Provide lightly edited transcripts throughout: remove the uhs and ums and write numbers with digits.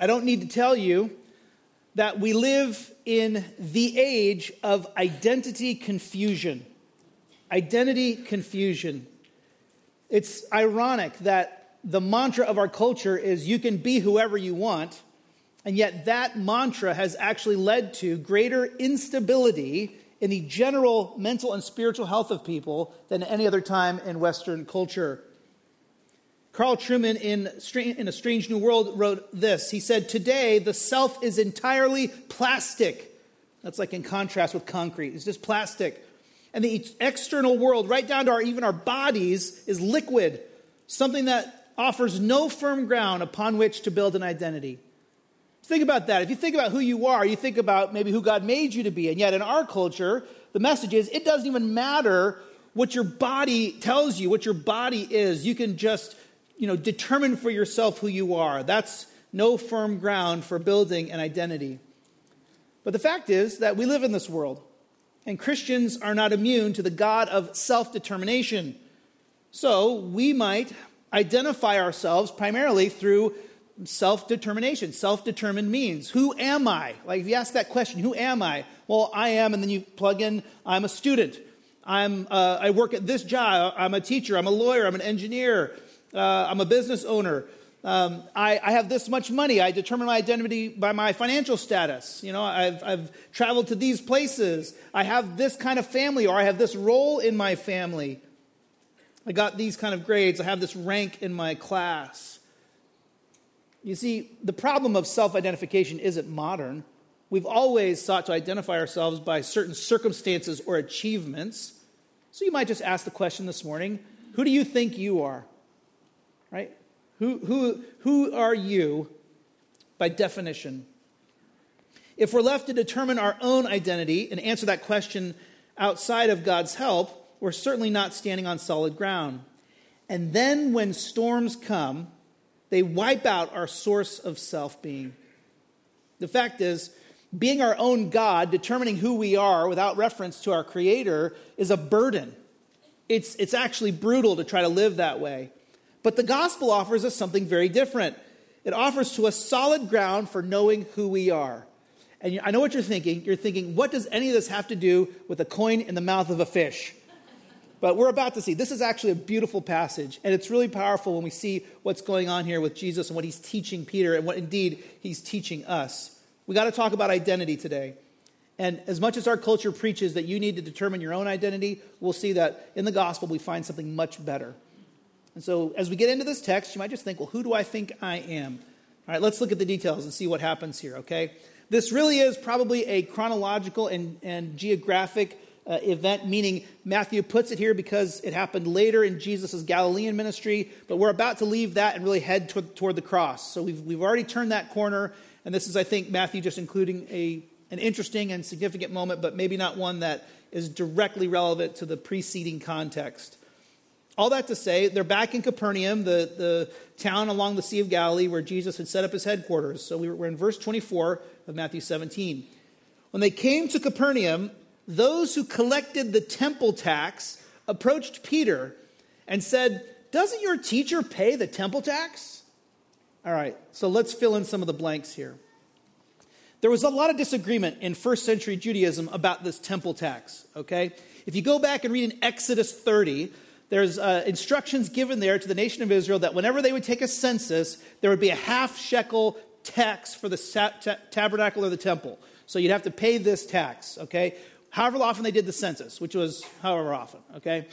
I don't need to tell you that we live in the age of identity confusion. Identity confusion. It's ironic that the mantra of our culture is you can be whoever you want, and yet that mantra has actually led to greater instability in the general mental and spiritual health of people than any other time in Western culture. Carl Trueman in A Strange New World wrote this. He said, "Today, the self is entirely plastic." That's like in contrast with concrete. It's just plastic. And the external world, right down to even our bodies, is liquid, something that offers no firm ground upon which to build an identity. Think about that. If you think about who you are, you think about maybe who God made you to be. And yet in our culture, the message is it doesn't even matter what your body tells you, what your body is. You can just determine for yourself who you are. That's no firm ground for building an identity. But the fact is that we live in this world, and Christians are not immune to the God of self-determination. So we might identify ourselves primarily through self-determination. Self-determined means, who am I? Like if you ask that question, who am I? Well, I am, and then you plug in, I'm a student. I work at this job. I'm a teacher. I'm a lawyer. I'm an engineer. I'm a business owner. I have this much money. I determine my identity by my financial status. I've traveled to these places. I have this kind of family, or I have this role in my family. I got these kind of grades. I have this rank in my class. You see, the problem of self-identification isn't modern. We've always sought to identify ourselves by certain circumstances or achievements. So you might just ask the question this morning, who do you think you are? Right? Who are you by definition? If we're left to determine our own identity and answer that question outside of God's help, we're certainly not standing on solid ground. And then when storms come, they wipe out our source of self-being. The fact is, being our own God, determining who we are without reference to our Creator, is a burden. It's actually brutal to try to live that way. But the gospel offers us something very different. It offers to us solid ground for knowing who we are. And I know what you're thinking. You're thinking, what does any of this have to do with a coin in the mouth of a fish? But we're about to see. This is actually a beautiful passage. And it's really powerful when we see what's going on here with Jesus and what he's teaching Peter and what indeed he's teaching us. We got to talk about identity today. And as much as our culture preaches that you need to determine your own identity, we'll see that in the gospel we find something much better. And so as we get into this text, you might just think, well, who do I think I am? All right, let's look at the details and see what happens here, okay? This really is probably a chronological and geographic event, meaning Matthew puts it here because it happened later in Jesus' Galilean ministry, but we're about to leave that and really head toward the cross. So we've already turned that corner, and this is, I think, Matthew just including an interesting and significant moment, but maybe not one that is directly relevant to the preceding context. All that to say, they're back in Capernaum, the town along the Sea of Galilee where Jesus had set up his headquarters. So we're in verse 24 of Matthew 17. When they came to Capernaum, those who collected the temple tax approached Peter and said, "Doesn't your teacher pay the temple tax?" All right, so let's fill in some of the blanks here. There was a lot of disagreement in first century Judaism about this temple tax, okay? If you go back and read in Exodus 30, there's instructions given there to the nation of Israel that whenever they would take a census, there would be a half shekel tax for the tabernacle or the temple. So you'd have to pay this tax, okay? However often they did the census, which was however often, okay?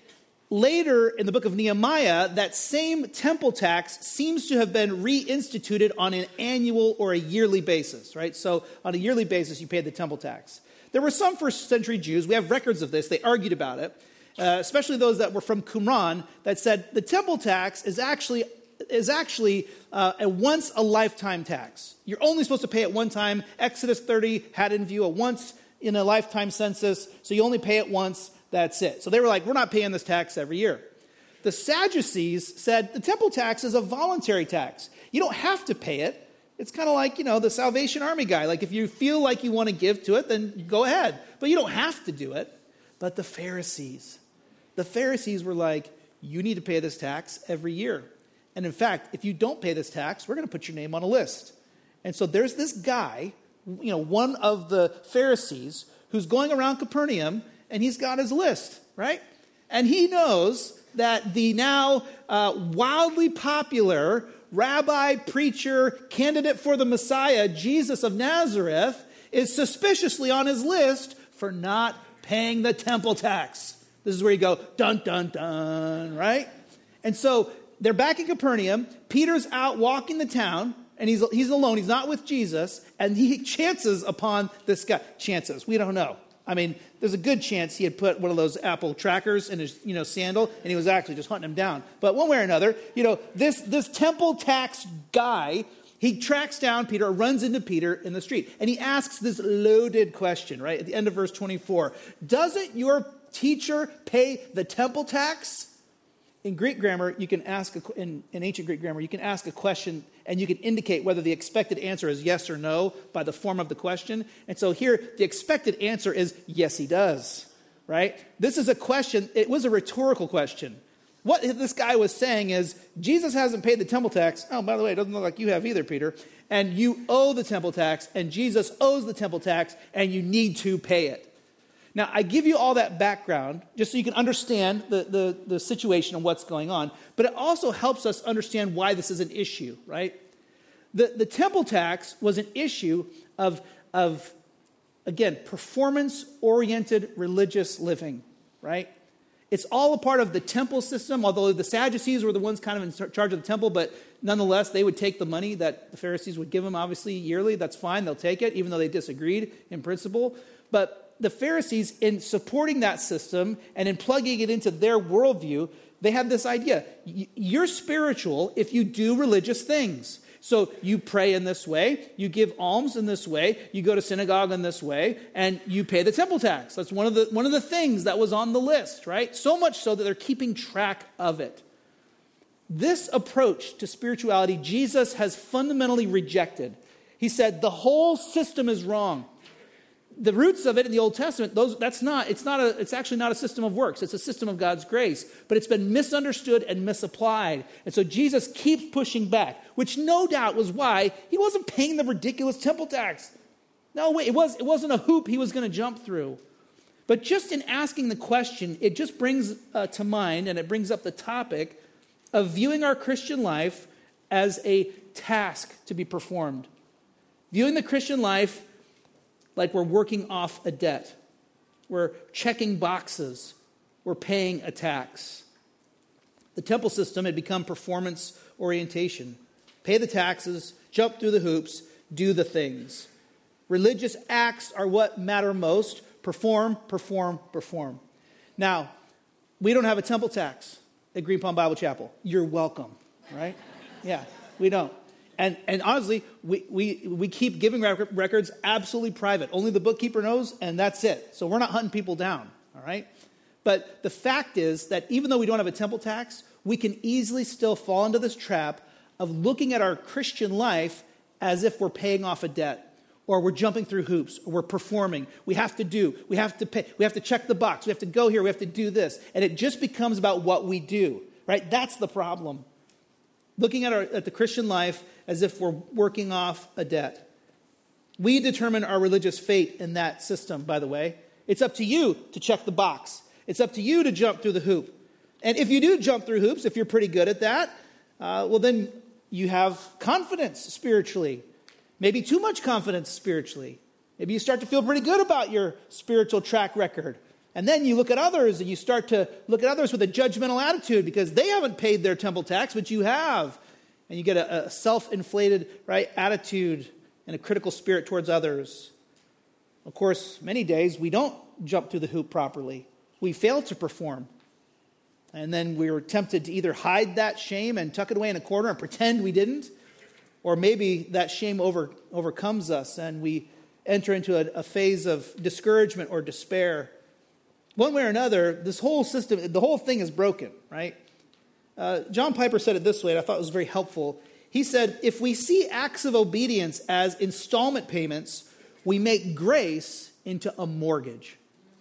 Later in the book of Nehemiah, that same temple tax seems to have been reinstituted on an annual or a yearly basis, right? So on a yearly basis, you paid the temple tax. There were some first century Jews, we have records of this, they argued about it, especially those that were from Qumran, that said the temple tax is actually a once a lifetime tax. You're only supposed to pay it one time. Exodus 30 had in view a once in a lifetime census, so you only pay it once, that's it. So they were like, we're not paying this tax every year. The Sadducees said the temple tax is a voluntary tax. You don't have to pay it. It's kind of like, the Salvation Army guy. Like if you feel like you want to give to it, then go ahead. But you don't have to do it. But the Pharisees were like, you need to pay this tax every year. And in fact, if you don't pay this tax, we're going to put your name on a list. And so there's this guy, one of the Pharisees, who's going around Capernaum, and he's got his list, right? And he knows that the now wildly popular rabbi, preacher, candidate for the Messiah, Jesus of Nazareth, is suspiciously on his list for not paying the temple tax. This is where you go, dun, dun, dun, right? And so they're back in Capernaum. Peter's out walking the town, and he's alone. He's not with Jesus, and he chances upon this guy. Chances, we don't know. I mean, there's a good chance he had put one of those Apple trackers in his, sandal, and he was actually just hunting him down. But one way or another, this temple tax guy, he tracks down Peter, or runs into Peter in the street, and he asks this loaded question, right? At the end of verse 24, doesn't your teacher pay the temple tax? In Greek grammar, you can ask, in ancient Greek grammar, you can ask a question and you can indicate whether the expected answer is yes or no by the form of the question. And so here, the expected answer is yes, he does, right? This is a question, it was a rhetorical question. What this guy was saying is, Jesus hasn't paid the temple tax. Oh, by the way, it doesn't look like you have either, Peter. And you owe the temple tax, and Jesus owes the temple tax, and you need to pay it. Now, I give you all that background just so you can understand the situation and what's going on, but it also helps us understand why this is an issue, right? The temple tax was an issue of again, performance-oriented religious living, right? It's all a part of the temple system, although the Sadducees were the ones kind of in charge of the temple, but nonetheless, they would take the money that the Pharisees would give them, obviously, yearly. That's fine. They'll take it, even though they disagreed in principle. But the Pharisees, in supporting that system and in plugging it into their worldview, they had this idea. You're spiritual if you do religious things. So you pray in this way, you give alms in this way, you go to synagogue in this way, and you pay the temple tax. That's one of the things that was on the list, right? So much so that they're keeping track of it. This approach to spirituality, Jesus has fundamentally rejected. He said the whole system is wrong. The roots of it in the Old Testament, it's actually not a system of works. It's a system of God's grace, but it's been misunderstood and misapplied. And so Jesus keeps pushing back, which no doubt was why he wasn't paying the ridiculous temple tax. No, wait, it wasn't a hoop he was going to jump through. But just in asking the question, it just brings to mind, and it brings up the topic of viewing our Christian life as a task to be performed. Viewing the Christian life like we're working off a debt. We're checking boxes. We're paying a tax. The temple system had become performance orientation. Pay the taxes, jump through the hoops, do the things. Religious acts are what matter most. Perform, perform, perform. Now, we don't have a temple tax at Green Palm Bible Chapel. You're welcome, right? Yeah, we don't. And honestly, we keep giving records absolutely private. Only the bookkeeper knows, and that's it. So we're not hunting people down, all right? But the fact is that even though we don't have a temple tax, we can easily still fall into this trap of looking at our Christian life as if we're paying off a debt, or we're jumping through hoops, or we're performing. We have to pay, we have to check the box, we have to go here, we have to do this. And it just becomes about what we do, right? That's the problem. Looking at the Christian life as if we're working off a debt. We determine our religious fate in that system, by the way. It's up to you to check the box. It's up to you to jump through the hoop. And if you do jump through hoops, if you're pretty good at that, well, then you have confidence spiritually. Maybe too much confidence spiritually. Maybe you start to feel pretty good about your spiritual track record. And then you look at others, and you start to look at others with a judgmental attitude because they haven't paid their temple tax, but you have. And you get a self-inflated, right, attitude and a critical spirit towards others. Of course, many days we don't jump through the hoop properly. We fail to perform. And then we're tempted to either hide that shame and tuck it away in a corner and pretend we didn't, or maybe that shame overcomes us and we enter into a phase of discouragement or despair. One way or another, this whole system, the whole thing is broken, right? John Piper said it this way, and I thought it was very helpful. He said, if we see acts of obedience as installment payments, we make grace into a mortgage.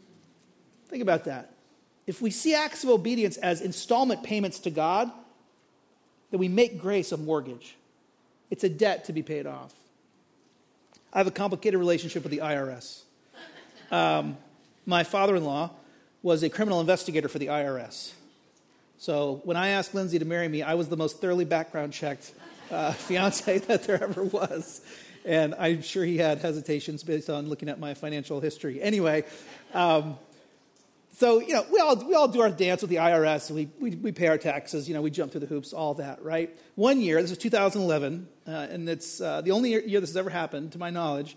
Think about that. If we see acts of obedience as installment payments to God, then we make grace a mortgage. It's a debt to be paid off. I have a complicated relationship with the IRS. My father-in-law was a criminal investigator for the IRS. So when I asked Lindsay to marry me, I was the most thoroughly background-checked fiance that there ever was. And I'm sure he had hesitations based on looking at my financial history. Anyway, so, we all do our dance with the IRS. And we pay our taxes. We jump through the hoops, all that, right? One year, this was 2011, and it's the only year this has ever happened, to my knowledge,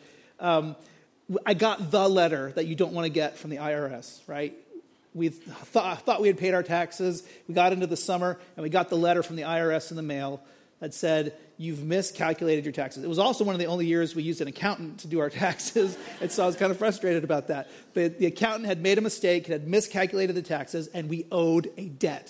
I got the letter that you don't want to get from the IRS, right? We thought we had paid our taxes. We got into the summer, and we got the letter from the IRS in the mail that said, you've miscalculated your taxes. It was also one of the only years we used an accountant to do our taxes, and so I was kind of frustrated about that. But the accountant had made a mistake, had miscalculated the taxes, and we owed a debt.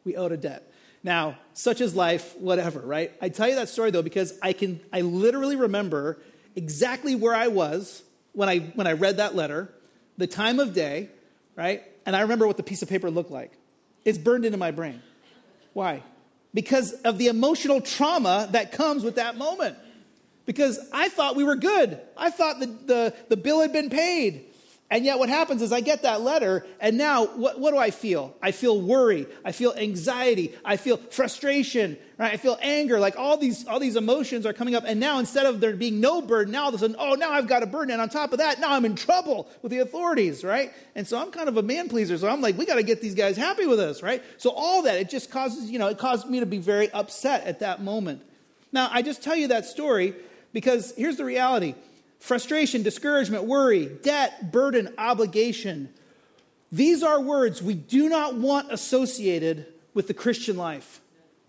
Now, such is life, whatever, right? I tell you that story, though, because I literally remember exactly where I was when I read that letter, the time of day, right? And I remember what the piece of paper looked like. It's burned into my brain. Why? Because of the emotional trauma that comes with that moment. Because I thought we were good. I thought the bill had been paid. And yet what happens is I get that letter, and now what do I feel? I feel worry. I feel anxiety. I feel frustration. Right? I feel anger. Like all these emotions are coming up. And now instead of there being no burden, now all of a sudden, now I've got a burden. And on top of that, now I'm in trouble with the authorities, right? And so I'm kind of a man pleaser. So I'm like, we got to get these guys happy with us, right? So all that, it just causes, it caused me to be very upset at that moment. Now, I just tell you that story because here's the reality. Frustration, discouragement, worry, debt, burden, obligation. These are words we do not want associated with the Christian life.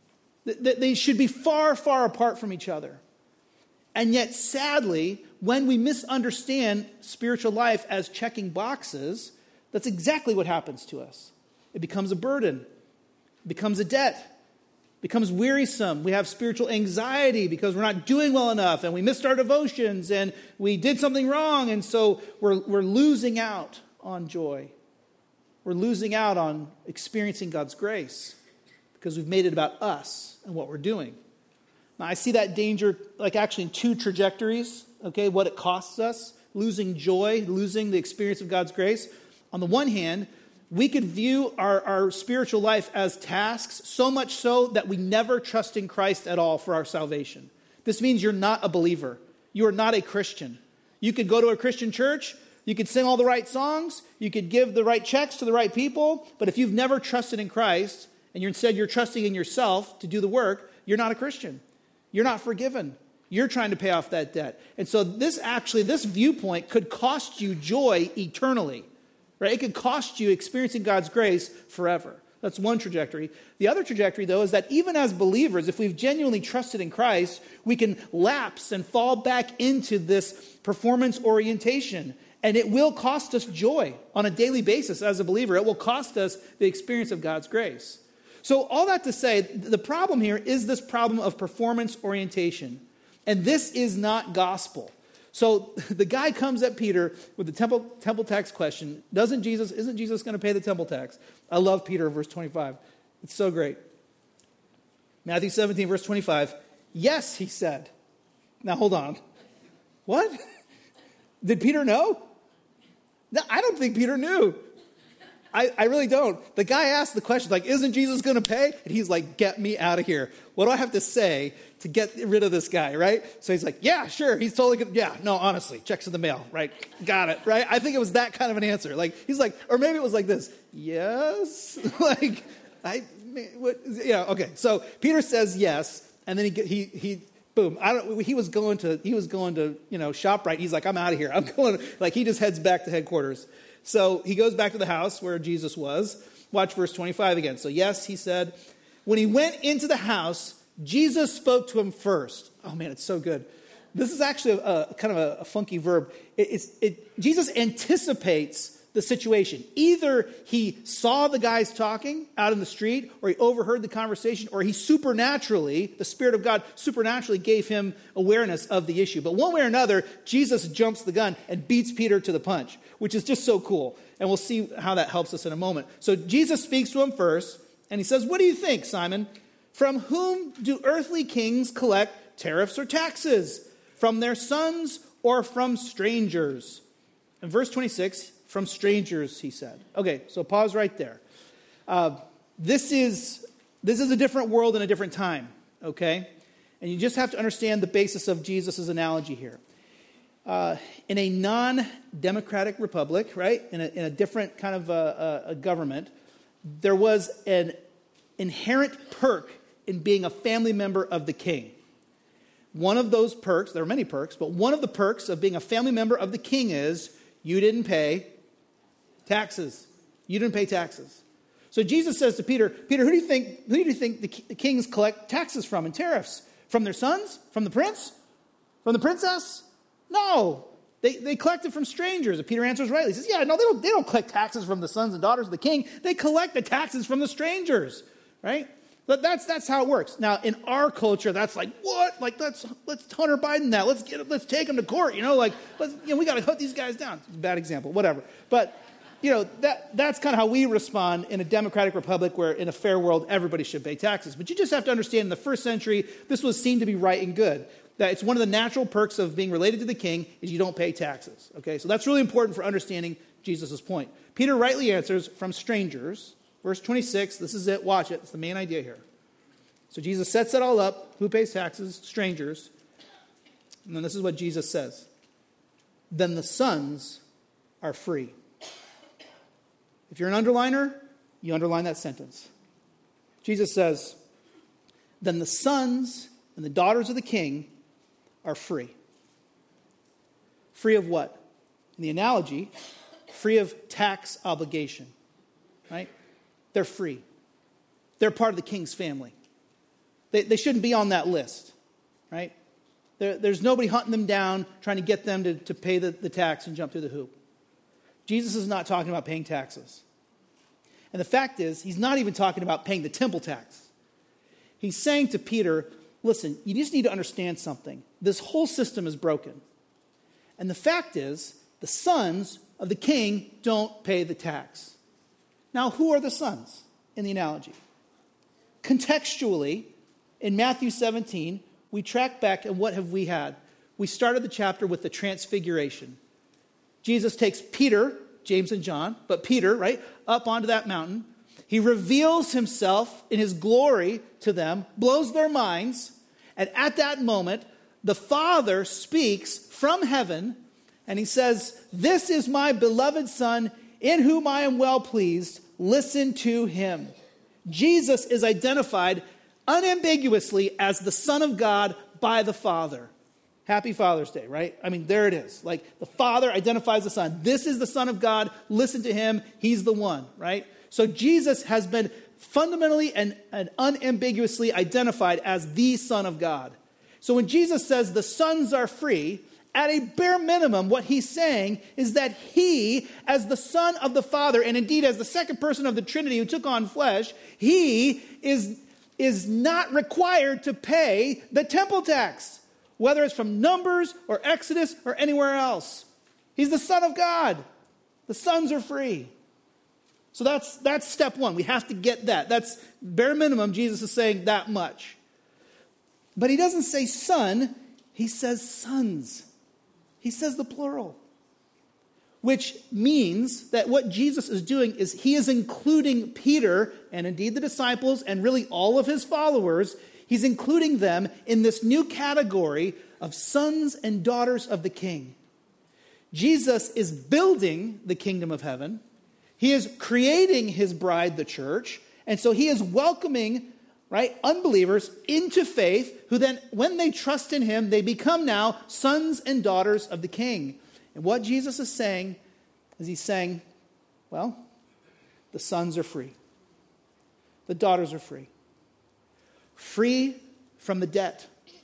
They should be far, far apart from each other. And yet, sadly, when we misunderstand spiritual life as checking boxes, that's exactly what happens to us. It becomes a burden. It becomes a debt. Becomes wearisome. We have spiritual anxiety because we're not doing well enough and we missed our devotions and we did something wrong, and so we're losing out on joy. We're losing out on experiencing God's grace because we've made it about us and what we're doing. Now, I see that danger actually in two trajectories, okay, what it costs us, losing joy, losing the experience of God's grace. On the one hand, we could view our spiritual life as tasks, so much so that we never trust in Christ at all for our salvation. This means you're not a believer. You are not a Christian. You could go to a Christian church, you could sing all the right songs, you could give the right checks to the right people, but if you've never trusted in Christ, and you're trusting in yourself to do the work, you're not a Christian. You're not forgiven. You're trying to pay off that debt. And so this viewpoint could cost you joy eternally. Right? It could cost you experiencing God's grace forever. That's one trajectory. The other trajectory, though, is that even as believers, if we've genuinely trusted in Christ, we can lapse and fall back into this performance orientation. And it will cost us joy on a daily basis as a believer. It will cost us the experience of God's grace. So all that to say, the problem here is this problem of performance orientation. And this is not gospel. So the guy comes at Peter with the temple tax question. Isn't Jesus going to pay the temple tax? I love Peter, verse 25. It's so great. Matthew 17, verse 25. Yes, he said. Now hold on. What? Did Peter know? No, I don't think Peter knew. I really don't. The guy asked the question, isn't Jesus going to pay? And he's like, get me out of here. What do I have to say to get rid of this guy, right? So he's like, yeah, sure. He's totally good. Yeah, no, honestly, checks in the mail, right? Got it, right? I think it was that kind of an answer. He's like, or maybe it was like this. Yes? Okay. So Peter says yes, and then he boom. He was going to ShopRite. He's like, I'm out of here. I'm going. He just heads back to headquarters. So he goes back to the house where Jesus was. Watch verse 25 again. So yes, he said, when he went into the house, Jesus spoke to him first. Oh man, it's so good. This is actually a kind of a funky verb. Jesus anticipates the situation. Either he saw the guys talking out in the street, or he overheard the conversation, or he supernaturally, the Spirit of God supernaturally gave him awareness of the issue. But one way or another, Jesus jumps the gun and beats Peter to the punch, which is just so cool. And we'll see how that helps us in a moment. So Jesus speaks to him first, and he says, what do you think, Simon? From whom do earthly kings collect tariffs or taxes? From their sons or from strangers? In verse 26, from strangers, he said. Okay, so pause right there. This is a different world and a different time, okay? And you just have to understand the basis of Jesus' analogy here. In a non-democratic republic, right, in a different kind of a government, there was an inherent perk in being a family member of the king. One of those perks, there are many perks, but one of the perks of being a family member of the king is you didn't pay taxes. You didn't pay taxes. So Jesus says to Peter, Peter, who do you think the kings collect taxes from and tariffs? From their sons? From the prince? From the princess? No. They collect it from strangers. And Peter answers rightly. He says, yeah, no, they don't collect taxes from the sons and daughters of the king. They collect the taxes from the strangers, right? But that's how it works. Now, in our culture, that's like, what? Like, let's Hunter Biden that. Let's take him to court, we got to cut these guys down. It's a bad example, whatever. But, that's kind of how we respond in a democratic republic where in a fair world, everybody should pay taxes. But you just have to understand in the first century, this was seen to be right and good. That it's one of the natural perks of being related to the king is you don't pay taxes. Okay, so that's really important for understanding Jesus' point. Peter rightly answers, from strangers. Verse 26, this is it, watch it. It's the main idea here. So Jesus sets it all up. Who pays taxes? Strangers. And then this is what Jesus says. Then the sons are free. If you're an underliner, you underline that sentence. Jesus says, then the sons and the daughters of the king are free. Free of what? In the analogy, free of tax obligation. Right? They're free. They're part of the king's family. They shouldn't be on that list. Right? There's nobody hunting them down, trying to get them to pay the tax and jump through the hoop. Jesus is not talking about paying taxes. And the fact is, he's not even talking about paying the temple tax. He's saying to Peter, listen, you just need to understand something. This whole system is broken. And the fact is, the sons of the king don't pay the tax. Now, who are the sons in the analogy? Contextually, in Matthew 17, we track back and what have we had? We started the chapter with the transfiguration. Jesus takes Peter, James and John, but Peter, right, up onto that mountain. He reveals himself in his glory to them, blows their minds, and at that moment, the Father speaks from heaven, and he says, this is my beloved Son, in whom I am well pleased. Listen to him. Jesus is identified unambiguously as the Son of God by the Father. Happy Father's Day, right? I mean, there it is. Like, the Father identifies the Son. This is the Son of God. Listen to him. He's the one, right? So Jesus has been fundamentally and unambiguously identified as the Son of God. So when Jesus says the sons are free, at a bare minimum, what he's saying is that he, as the Son of the Father, and indeed as the second person of the Trinity who took on flesh, he is not required to pay the temple tax, whether it's from Numbers or Exodus or anywhere else. He's the Son of God. The sons are free. So that's step one. We have to get that. That's bare minimum. Jesus is saying that much. But he doesn't say son. He says sons. He says the plural. Which means that what Jesus is doing is he is including Peter and indeed the disciples and really all of his followers. He's including them in this new category of sons and daughters of the king. Jesus is building the kingdom of heaven. He is creating his bride, the church. And so he is welcoming, right, unbelievers into faith who then, when they trust in him, they become now sons and daughters of the king. And what Jesus is saying is he's saying, well, the sons are free. The daughters are free. Free from the debt.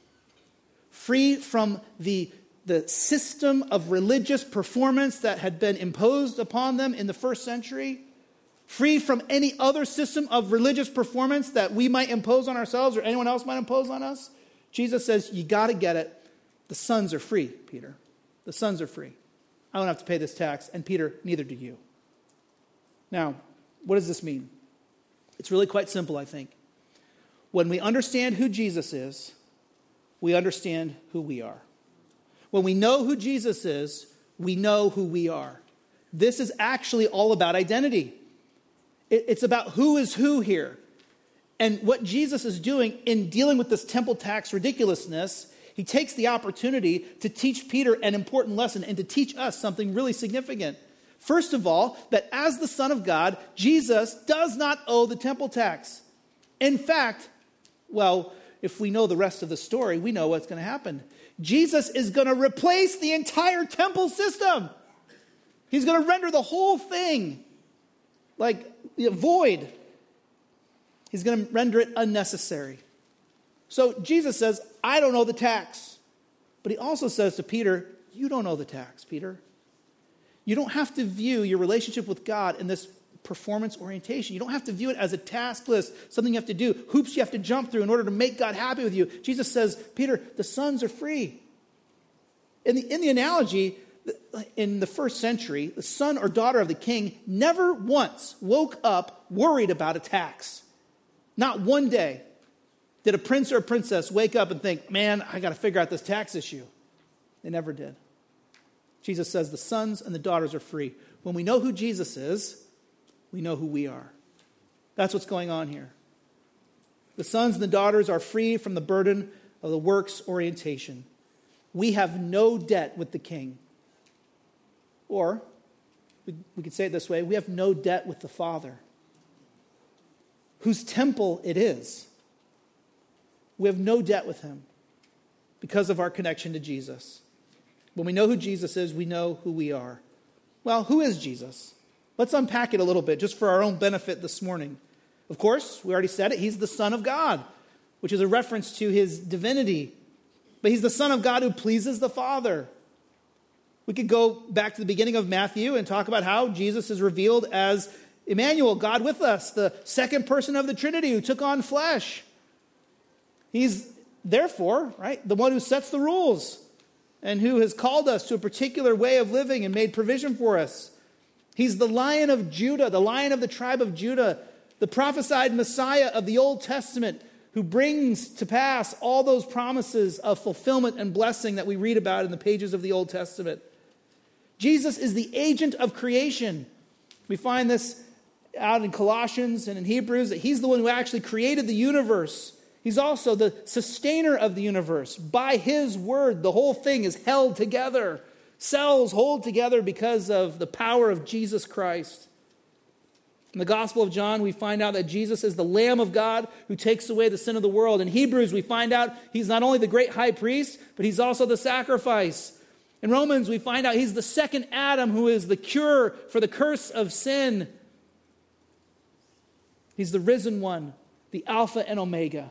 Free from the system of religious performance that had been imposed upon them in the first century. Free from any other system of religious performance that we might impose on ourselves or anyone else might impose on us. Jesus says, you got to get it. The sons are free, Peter. The sons are free. I don't have to pay this tax. And Peter, neither do you. Now, what does this mean? It's really quite simple, I think. When we understand who Jesus is, we understand who we are. when we know who Jesus is, we know who we are. This is actually all about identity. It's about who is who here. And what Jesus is doing in dealing with this temple tax ridiculousness, he takes the opportunity to teach Peter an important lesson and to teach us something really significant. First of all, that as the Son of God, Jesus does not owe the temple tax. In fact, well, if we know the rest of the story, we know what's going to happen. Jesus is going to replace the entire temple system. He's going to render the whole thing void. He's going to render it unnecessary. So Jesus says, I don't owe the tax. But he also says to Peter, you don't owe the tax, Peter. You don't have to view your relationship with God in this performance orientation. You don't have to view it as a task list, something you have to do, hoops you have to jump through in order to make God happy with you. Jesus says, Peter, the sons are free. In the analogy, in the first century, the son or daughter of the king never once woke up worried about a tax. Not one day did a prince or a princess wake up and think, man, I got to figure out this tax issue. They never did. Jesus says the sons and the daughters are free. When we know who Jesus is, we know who we are. That's what's going on here. The sons and the daughters are free from the burden of the works orientation. We have no debt with the king. Or, we could say it this way, we have no debt with the Father, whose temple it is. We have no debt with him because of our connection to Jesus. When we know who Jesus is, we know who we are. Well, who is Jesus? Let's unpack it a little bit just for our own benefit this morning. Of course, we already said it, he's the Son of God, which is a reference to his divinity. But he's the Son of God who pleases the Father. We could go back to the beginning of Matthew and talk about how Jesus is revealed as Emmanuel, God with us, the second person of the Trinity who took on flesh. He's therefore, the one who sets the rules and who has called us to a particular way of living and made provision for us. He's the Lion of Judah, the Lion of the tribe of Judah, the prophesied Messiah of the Old Testament who brings to pass all those promises of fulfillment and blessing that we read about in the pages of the Old Testament. Jesus is the agent of creation. We find this out in Colossians and in Hebrews, that he's the one who actually created the universe. He's also the sustainer of the universe. By his word, the whole thing is held together. Cells hold together because of the power of Jesus Christ. In the Gospel of John, we find out that Jesus is the Lamb of God who takes away the sin of the world. In Hebrews, we find out he's not only the great high priest, but he's also the sacrifice. In Romans, we find out he's the second Adam who is the cure for the curse of sin. He's the risen one, the Alpha and Omega.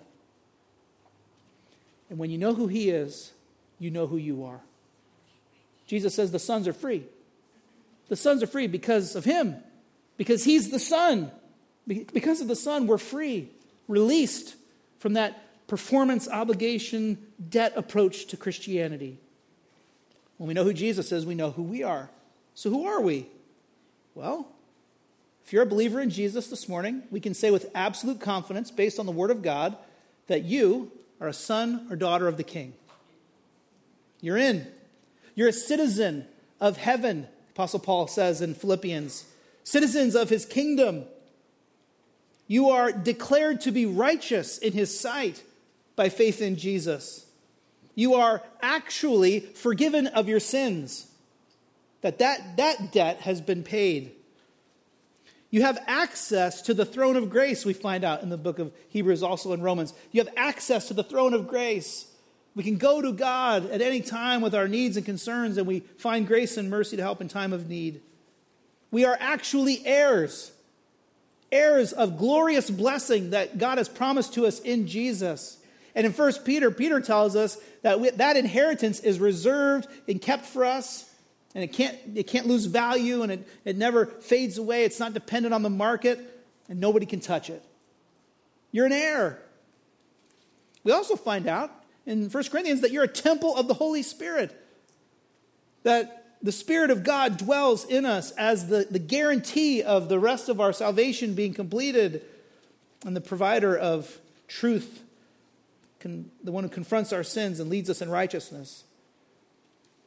And when you know who he is, you know who you are. Jesus says the sons are free. The sons are free because of him. Because he's the Son. Because of the Son, we're free, released from that performance, obligation, debt approach to Christianity. When we know who Jesus is, we know who we are. So who are we? Well, if you're a believer in Jesus this morning, we can say with absolute confidence, based on the Word of God, that you are a son or daughter of the King. You're in. You're a citizen of heaven, Apostle Paul says in Philippians. Citizens of his kingdom. You are declared to be righteous in his sight by faith in Jesus. You are actually forgiven of your sins. That debt has been paid. You have access to the throne of grace, we find out in the book of Hebrews, also in Romans. You have access to the throne of grace. We can go to God at any time with our needs and concerns, and we find grace and mercy to help in time of need. We are actually heirs of glorious blessing that God has promised to us in Jesus. And in 1 Peter, Peter tells us that that inheritance is reserved and kept for us, and it can't lose value, and it never fades away. It's not dependent on the market, and nobody can touch it. You're an heir. We also find out in 1 Corinthians that you're a temple of the Holy Spirit, that the Spirit of God dwells in us as the guarantee of the rest of our salvation being completed, and the provider of truth, the one who confronts our sins and leads us in righteousness.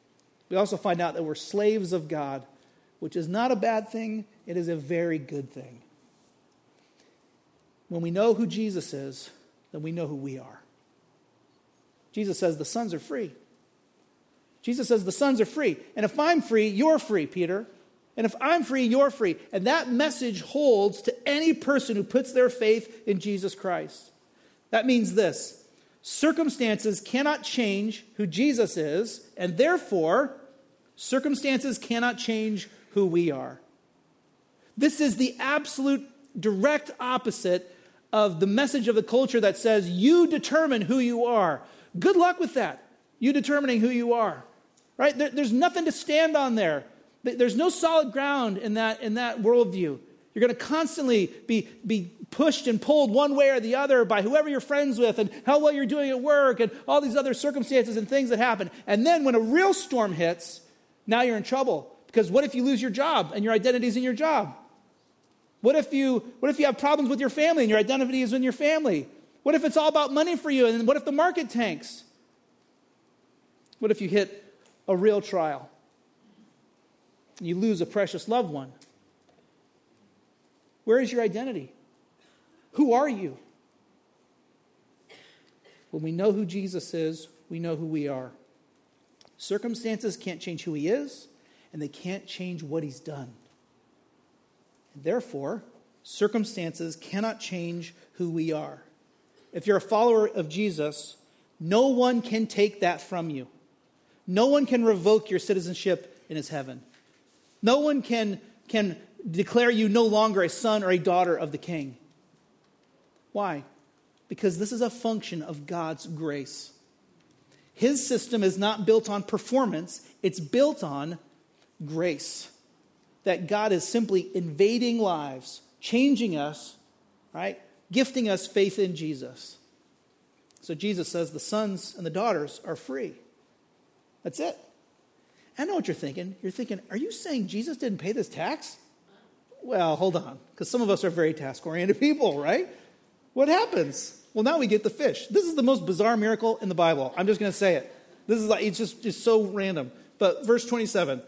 We also find out that we're slaves of God, which is not a bad thing. It is a very good thing. When we know who Jesus is, then we know who we are. Jesus says the sons are free. Jesus says the sons are free. And if I'm free, you're free, Peter. And if I'm free, you're free. And that message holds to any person who puts their faith in Jesus Christ. That means this: circumstances cannot change who Jesus is, and therefore, circumstances cannot change who we are. This is the absolute direct opposite of the message of the culture that says, you determine who you are. Good luck with that, you determining who you are. Right? There's nothing to stand on there. There's no solid ground in that worldview. You're going to constantly be pushed and pulled one way or the other by whoever you're friends with and how well you're doing at work and all these other circumstances and things that happen. And then when a real storm hits, now you're in trouble. Because what if you lose your job and your identity is in your job? What if you have problems with your family and your identity is in your family? What if it's all about money for you, and what if the market tanks? What if you hit a real trial? You lose a precious loved one. Where is your identity? Who are you? When we know who Jesus is, we know who we are. Circumstances can't change who he is, and they can't change what he's done. And therefore, circumstances cannot change who we are. If you're a follower of Jesus, no one can take that from you. No one can revoke your citizenship in his heaven. No one can declare you no longer a son or a daughter of the King. Why? Because this is a function of God's grace. His system is not built on performance, it's built on grace. That God is simply invading lives, changing us, right? Gifting us faith in Jesus. So Jesus says the sons and the daughters are free. That's it. I know what you're thinking. You're thinking, are you saying Jesus didn't pay this tax? Well, hold on, because some of us are very task-oriented people, right? What happens? Well, now we get the fish. This is the most bizarre miracle in the Bible. I'm just going to say it. This is like, it's just so random. But verse 27,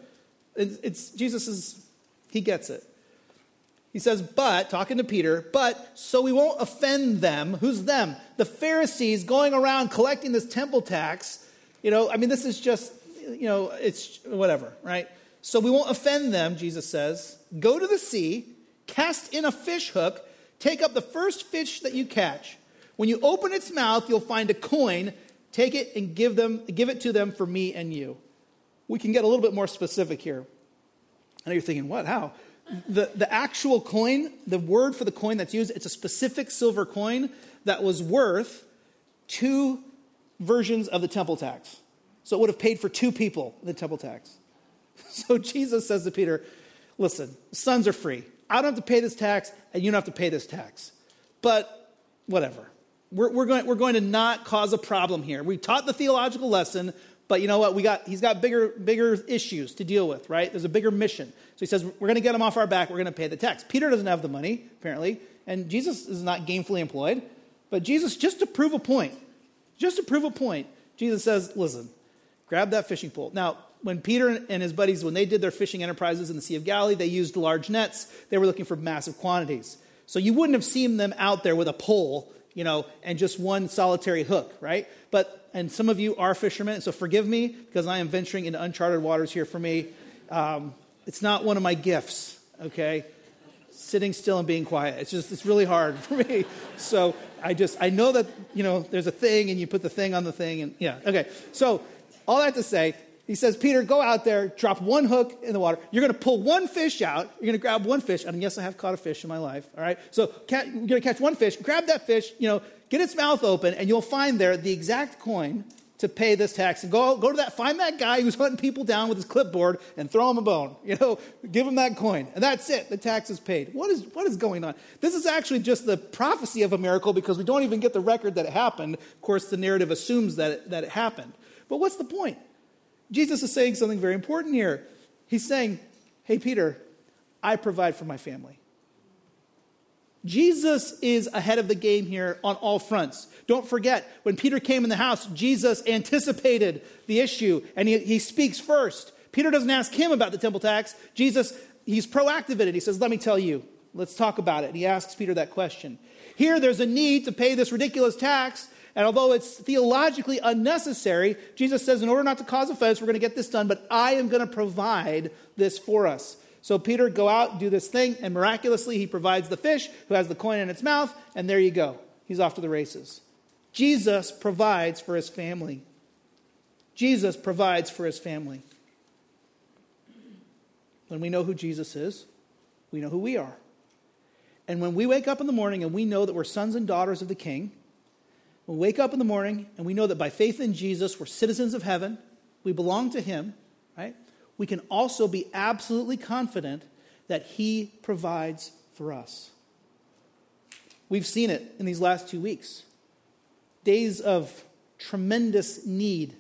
he gets it. He says, but, talking to Peter, but so we won't offend them. Who's them? The Pharisees going around collecting this temple tax. This is just, it's whatever, right? So we won't offend them, Jesus says. Go to the sea, cast in a fish hook, take up the first fish that you catch. When you open its mouth, you'll find a coin. Take it and give it to them for me and you. We can get a little bit more specific here. I know you're thinking, what? How? The actual coin, the word for the coin that's used, it's a specific silver coin that was worth 2 versions of the temple tax. So it would have paid for 2 people the temple tax. So Jesus says to Peter, listen, sons are free. I don't have to pay this tax, and you don't have to pay this tax. But whatever. We're going to not cause a problem here. We taught the theological lesson, but you know what? He's got bigger issues to deal with, right? There's a bigger mission. So he says, we're going to get him off our back. We're going to pay the tax. Peter doesn't have the money, apparently, and Jesus is not gainfully employed. But Jesus, just to prove a point, Jesus says, listen, grab that fishing pole. Now, when Peter and his buddies, when they did their fishing enterprises in the Sea of Galilee, they used large nets. They were looking for massive quantities. So you wouldn't have seen them out there with a pole, and just one solitary hook, right? And some of you are fishermen, so forgive me because I am venturing into uncharted waters here for me. It's not one of my gifts, okay? Sitting still and being quiet. It's really hard for me. So I know that, there's a thing and you put the thing on the thing and yeah, okay. So all that to say, he says, Peter, go out there, drop one hook in the water. You're going to pull one fish out. You're going to grab one fish. And yes, I have caught a fish in my life. All right. So you're going to catch one fish, grab that fish, get its mouth open, and you'll find there the exact coin to pay this tax. And go to find that guy who's hunting people down with his clipboard and throw him a bone. Give him that coin. And that's it. The tax is paid. What is going on? This is actually just the prophecy of a miracle because we don't even get the record that it happened. Of course, the narrative assumes that it happened. But what's the point? Jesus is saying something very important here. He's saying, hey, Peter, I provide for my family. Jesus is ahead of the game here on all fronts. Don't forget, when Peter came in the house, Jesus anticipated the issue, and he speaks first. Peter doesn't ask him about the temple tax. Jesus, he's proactive in it. He says, let me tell you. Let's talk about it. And he asks Peter that question. Here, there's a need to pay this ridiculous tax, and although it's theologically unnecessary, Jesus says, in order not to cause offense, we're going to get this done, but I am going to provide this for us. So Peter, go out, do this thing, and miraculously he provides the fish who has the coin in its mouth, and there you go. He's off to the races. Jesus provides for his family. Jesus provides for his family. When we know who Jesus is, we know who we are. And when we wake up in the morning and we know that we're sons and daughters of the King, when we wake up in the morning and we know that by faith in Jesus, we're citizens of heaven, we belong to him, right? We can also be absolutely confident that he provides for us. We've seen it in these last 2 weeks. Days of tremendous need.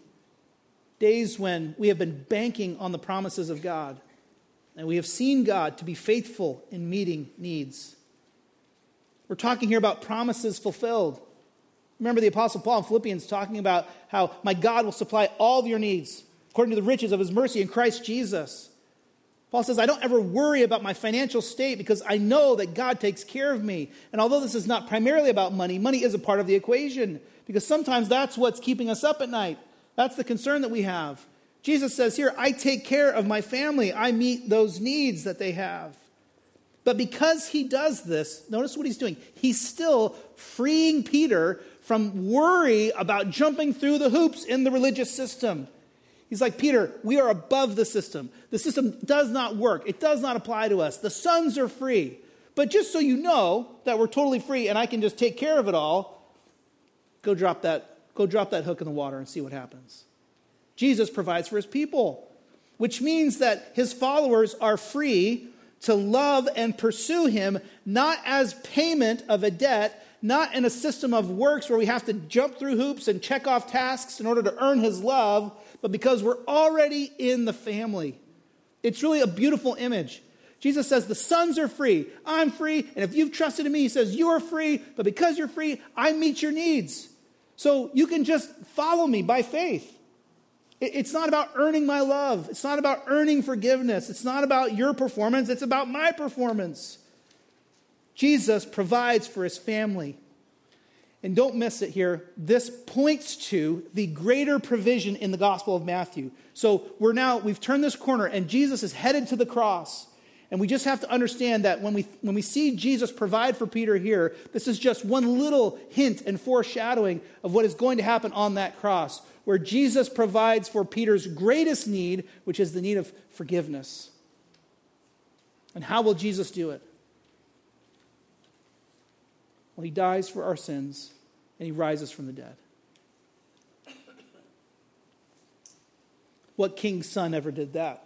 Days when we have been banking on the promises of God. And we have seen God to be faithful in meeting needs. We're talking here about promises fulfilled. Remember the Apostle Paul in Philippians talking about how my God will supply all of your needs according to the riches of his mercy in Christ Jesus. Paul says, I don't ever worry about my financial state because I know that God takes care of me. And although this is not primarily about money, money is a part of the equation because sometimes that's what's keeping us up at night. That's the concern that we have. Jesus says here, I take care of my family. I meet those needs that they have. But because he does this, notice what he's doing. He's still freeing Peter from worry about jumping through the hoops in the religious system. He's like, Peter, we are above the system. The system does not work. It does not apply to us. The sons are free. But just so you know that we're totally free and I can just take care of it all, go drop that hook in the water and see what happens. Jesus provides for his people, which means that his followers are free to love and pursue him, not as payment of a debt, not in a system of works where we have to jump through hoops and check off tasks in order to earn his love, but because we're already in the family. It's really a beautiful image. Jesus says, the sons are free. I'm free. And if you've trusted in me, he says, you're free. But because you're free, I meet your needs. So you can just follow me by faith. It's not about earning my love. It's not about earning forgiveness. It's not about your performance. It's about my performance. Jesus provides for his family. And don't miss it here. This points to the greater provision in the Gospel of Matthew. So we've turned this corner and Jesus is headed to the cross. And we just have to understand that when we see Jesus provide for Peter here, this is just one little hint and foreshadowing of what is going to happen on that cross, where Jesus provides for Peter's greatest need, which is the need of forgiveness. And how will Jesus do it? Well, he dies for our sins, and he rises from the dead. What king's son ever did that?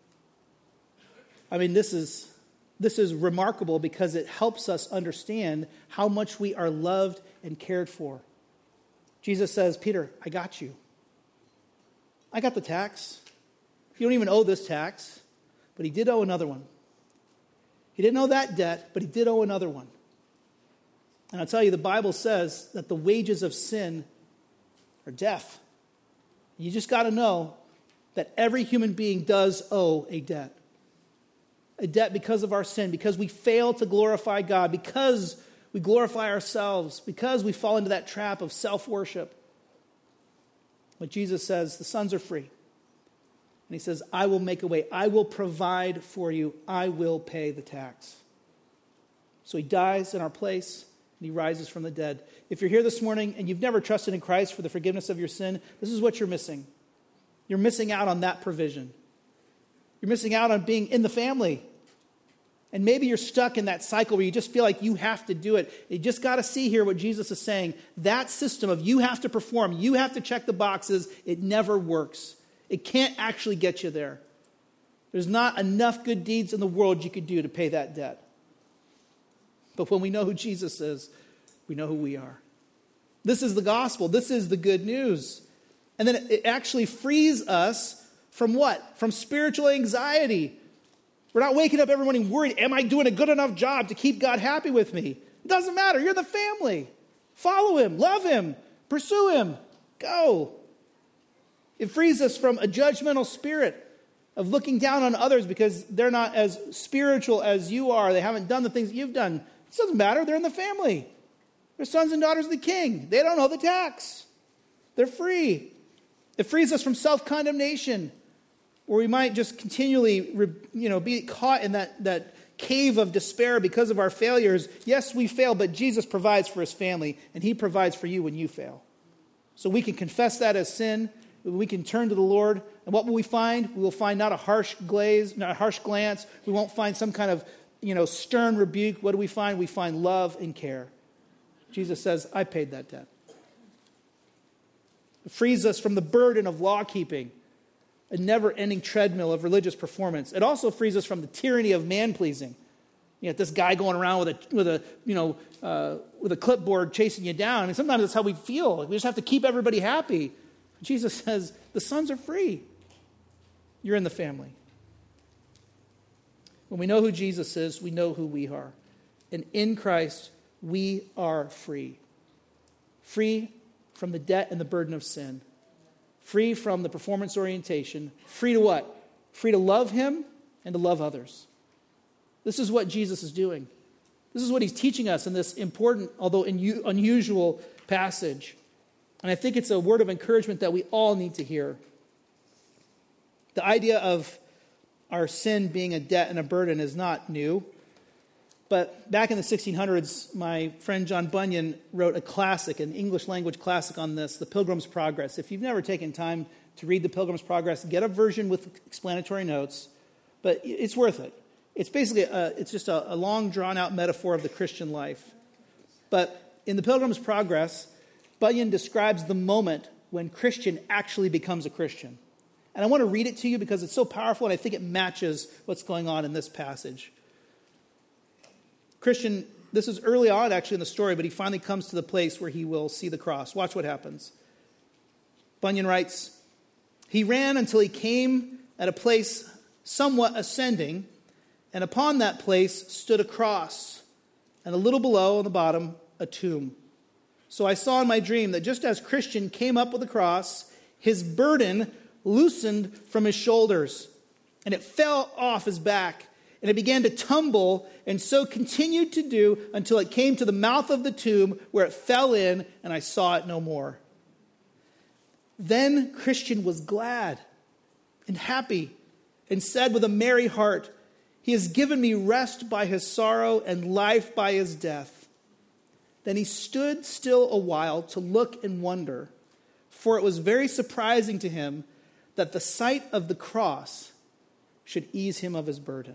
I mean, this is remarkable because it helps us understand how much we are loved and cared for. Jesus says, Peter, I got you. I got the tax. You don't even owe this tax, but he did owe another one. He didn't owe that debt, but he did owe another one. And I'll tell you, the Bible says that the wages of sin are death. You just got to know that every human being does owe a debt. A debt because of our sin, because we fail to glorify God, because we glorify ourselves, because we fall into that trap of self-worship. But Jesus says, the sons are free. And he says, I will make a way. I will provide for you. I will pay the tax. So he dies in our place, and he rises from the dead. If you're here this morning and you've never trusted in Christ for the forgiveness of your sin, this is what you're missing. You're missing out on that provision. You're missing out on being in the family. And maybe you're stuck in that cycle where you just feel like you have to do it. You just got to see here what Jesus is saying. That system of you have to perform, you have to check the boxes, it never works. It can't actually get you there. There's not enough good deeds in the world you could do to pay that debt. But when we know who Jesus is, we know who we are. This is the gospel. This is the good news. And then it actually frees us from what? From spiritual anxiety. We're not waking up every morning worried, am I doing a good enough job to keep God happy with me? Doesn't matter. You're the family. Follow him. Love him. Pursue him. Go. It frees us from a judgmental spirit of looking down on others because they're not as spiritual as you are. They haven't done the things that you've done. It doesn't matter. They're in the family. They're sons and daughters of the king. They don't owe the tax. They're free. It frees us from self-condemnation, where we might just continually be caught in that cave of despair because of our failures. Yes, we fail, but Jesus provides for his family, and he provides for you when you fail. So we can confess that as sin. We can turn to the Lord, and what will we find? We will find not a harsh glance. We won't find some kind of stern rebuke. What do we find? We find love and care. Jesus says, I paid that debt. It frees us from the burden of law-keeping, a never-ending treadmill of religious performance. It also frees us from the tyranny of man-pleasing. This guy going around with a clipboard chasing you down. And sometimes that's how we feel. We just have to keep everybody happy. Jesus says, the sons are free. You're in the family. When we know who Jesus is, we know who we are. And in Christ, we are free. Free from the debt and the burden of sin. Free from the performance orientation. Free to what? Free to love him and to love others. This is what Jesus is doing. This is what he's teaching us in this important, although unusual passage. And I think it's a word of encouragement that we all need to hear. The idea of our sin being a debt and a burden is not new. But back in the 1600s, my friend John Bunyan wrote a classic, an English language classic on this, The Pilgrim's Progress. If you've never taken time to read The Pilgrim's Progress, get a version with explanatory notes. But it's worth it. It's basically it's just a long, drawn-out metaphor of the Christian life. But in The Pilgrim's Progress, Bunyan describes the moment when Christian actually becomes a Christian. And I want to read it to you because it's so powerful and I think it matches what's going on in this passage. Christian, this is early on actually in the story, but he finally comes to the place where he will see the cross. Watch what happens. Bunyan writes, he ran until he came at a place somewhat ascending, and upon that place stood a cross, and a little below on the bottom a tomb. So I saw in my dream that just as Christian came up with the cross, his burden loosened from his shoulders, and it fell off his back, and it began to tumble, and so continued to do until it came to the mouth of the tomb, where it fell in, and I saw it no more. Then Christian was glad and happy, and said with a merry heart, he has given me rest by his sorrow and life by his death. Then he stood still a while to look and wonder, for it was very surprising to him that the sight of the cross should ease him of his burden.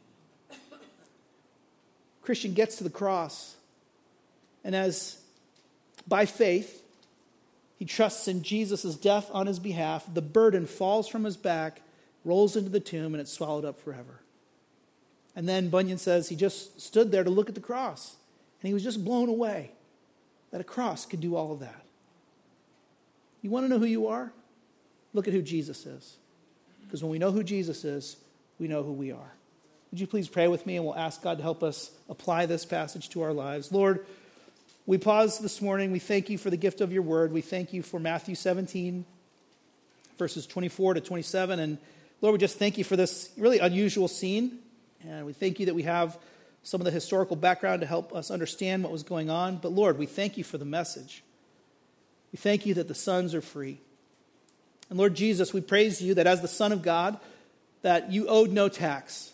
Christian gets to the cross, and as by faith he trusts in Jesus' death on his behalf, the burden falls from his back, rolls into the tomb, and it's swallowed up forever. And then Bunyan says he just stood there to look at the cross. And he was just blown away that a cross could do all of that. You want to know who you are? Look at who Jesus is. Because when we know who Jesus is, we know who we are. Would you please pray with me, and we'll ask God to help us apply this passage to our lives. Lord, we pause this morning. We thank you for the gift of your word. We thank you for Matthew 17, verses 24 to 27. And Lord, we just thank you for this really unusual scene. And we thank you that we have some of the historical background to help us understand what was going on. But Lord, we thank you for the message. We thank you that the sons are free. And Lord Jesus, we praise you that as the Son of God, that you owed no tax.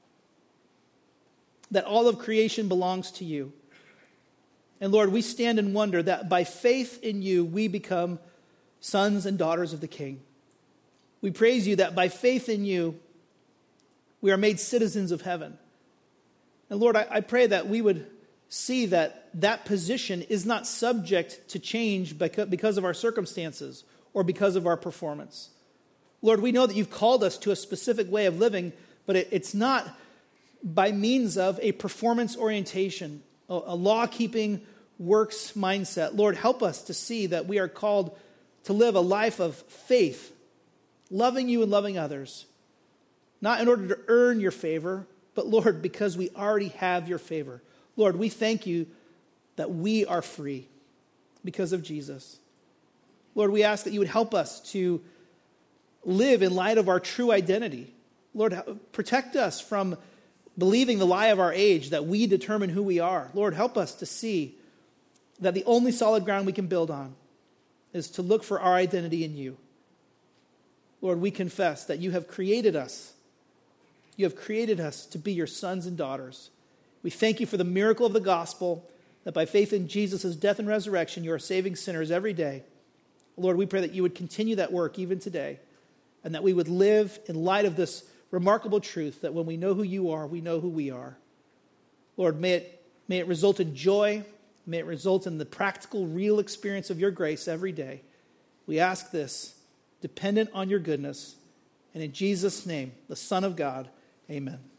That all of creation belongs to you. And Lord, we stand in wonder that by faith in you, we become sons and daughters of the King. We praise you that by faith in you, we are made citizens of heaven. And Lord, I pray that we would see that that position is not subject to change because of our circumstances or because of our performance. Lord, we know that you've called us to a specific way of living, but it's not by means of a performance orientation, a law-keeping works mindset. Lord, help us to see that we are called to live a life of faith, loving you and loving others, not in order to earn your favor, but Lord, because we already have your favor. Lord, we thank you that we are free because of Jesus. Lord, we ask that you would help us to live in light of our true identity. Lord, protect us from believing the lie of our age that we determine who we are. Lord, help us to see that the only solid ground we can build on is to look for our identity in you. Lord, we confess that you have created us. You have created us to be your sons and daughters. We thank you for the miracle of the gospel, that by faith in Jesus' death and resurrection, you are saving sinners every day. Lord, we pray that you would continue that work even today, and that we would live in light of this remarkable truth that when we know who you are, we know who we are. Lord, may it result in joy. May it result in the practical, real experience of your grace every day. We ask this, dependent on your goodness. And in Jesus' name, the Son of God, amen.